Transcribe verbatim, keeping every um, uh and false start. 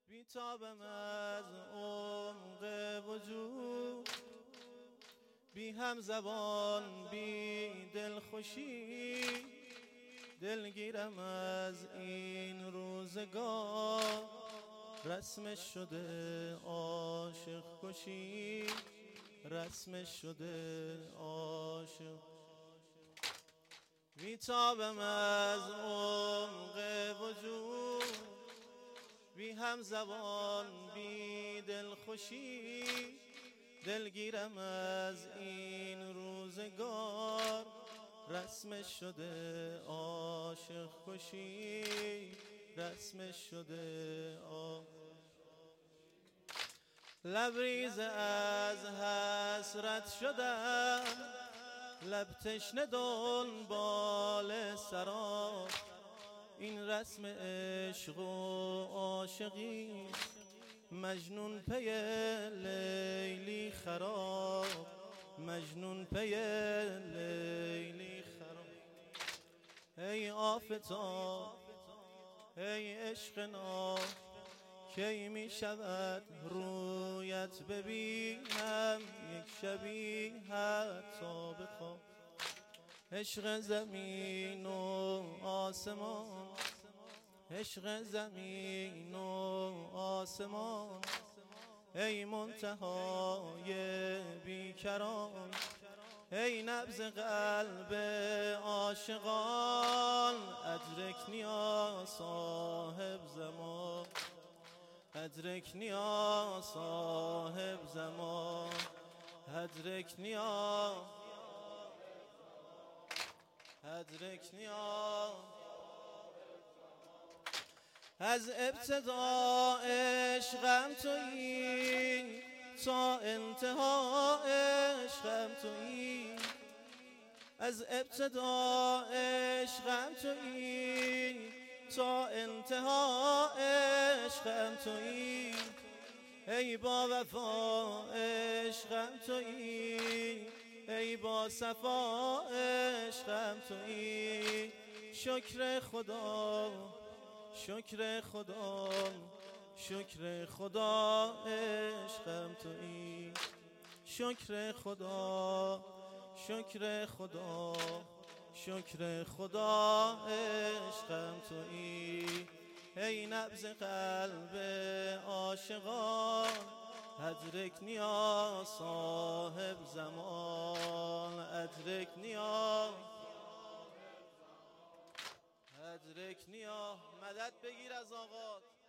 بیتابم از عمق وجود، بی هم زبان بی دلخوشی، دلگیرم از این روزگار، رسمش شده عاشق کشی، رسمش شده عاشق. بیتابم از عمق وجود، بی هم زبان بی دلخوشی، دلگیرم از این روزگار، رسمش شده عاشق کشی، رسمش شده عاشق. لبریز از حسرت شدم، لب تشنه دنبال سراب، این رسم عشق و عاشقی، مجنون پی لیلی خراب، مجنون پی لیلی خراب. ای آفتاب ای عشق ناب، کی می شود رویت ببینم یک شبی حتی به خواب. عشق زمین و آسمان، عشق زمین و آسمان، ای منتهای بیکران، ای نبض قلب عاشقان، ادرکنی یا صاحب زمان، ادرکنی یا صاحب زمان، ادرکنی یا ادرکنی یا. از ابتدا عشقم تویی، تا انتها عشقم تویی، از ابتدا عشقم تویی، تا انتها عشقم تویی، ای با وفا عشقم تویی، ای با صفا عشقم تویی. شکر خدا شکر خدا شکر خدا عشقم تویی، شکر خدا شکر خدا شکر خدا عشقم تویی. ای نبض قلب عاشقان، ادرکنی یا صاحب زمان، ادرکنی یا ادرکنی یا. مدد بگیر از آقا.